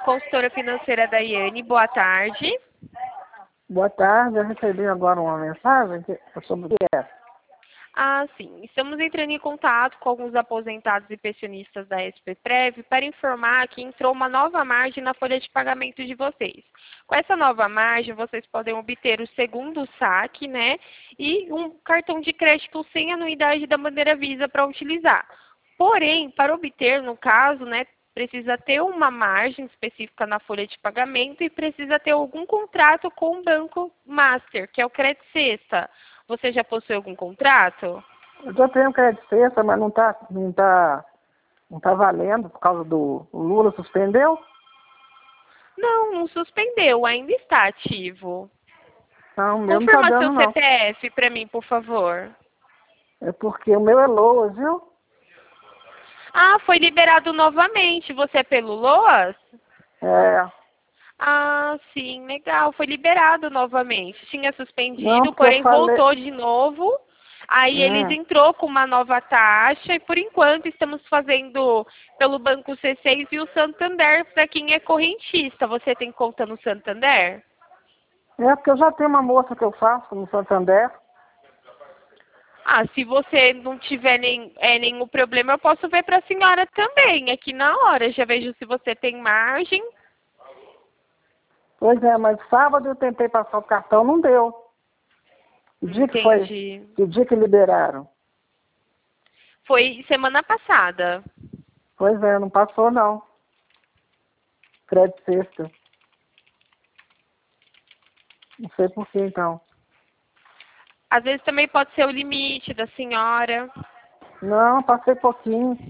consultora financeira da Iane. Boa tarde. Boa tarde, eu recebi agora uma mensagem sobre o que é. Ah, sim. Estamos entrando em contato com alguns aposentados e pensionistas da SPPrev para informar que entrou uma nova margem na folha de pagamento de vocês. Com essa nova margem, vocês podem obter o segundo saque, né? E um cartão de crédito sem anuidade da bandeira Visa para utilizar. Porém, para obter, no caso, né, precisa ter uma margem específica na folha de pagamento e precisa ter algum contrato com o Banco Master, que é o Crédito Sexta. Você já possui algum contrato? Eu já tenho crédito sexta, mas não tá valendo por causa do o Lula suspendeu. Não, não suspendeu, ainda está ativo. Não, o meu não tá Confirma dando seu não. CPF para mim, por favor. É porque o meu é Loas, viu? Ah, foi liberado novamente. Você é pelo LOAS? É. Ah, sim, legal. Foi liberado novamente. Tinha Não, suspendido, porque eu porém falei. voltou de novo. Aí eles entrou com uma nova taxa e por enquanto estamos fazendo pelo Banco C6 e o Santander para quem é correntista. Você tem conta no Santander? É porque eu já tenho uma moça que eu faço no Santander. Ah, se você não tiver nenhum problema, eu posso ver para a senhora também, aqui na hora. Já vejo se você tem margem. Pois é, mas sábado eu tentei passar o cartão, não deu. Que dia que foi? Entendi. Que dia que liberaram? Foi semana passada. Pois é, não passou não. Crédito sexta. Não sei por que então. Às vezes também pode ser o limite da senhora. Não, passei pouquinho.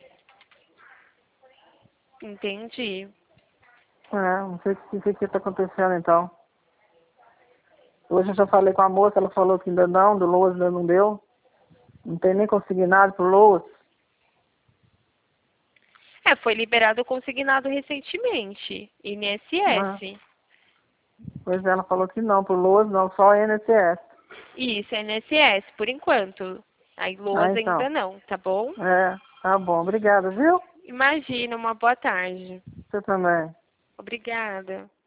Entendi. Não sei o que está acontecendo então. Hoje eu já falei com a moça, ela falou que ainda não, do Loas ainda não deu. Não tem nem consignado pro Loas. É, foi liberado consignado recentemente, Ah, INSS. pois é, ela falou que não, pro Loas não, só INSS. Isso, INSS, por enquanto. Aí Ah, LOAS então. ainda não, tá bom? Tá bom, obrigada, viu? Imagina, uma boa tarde. Você também. Obrigada.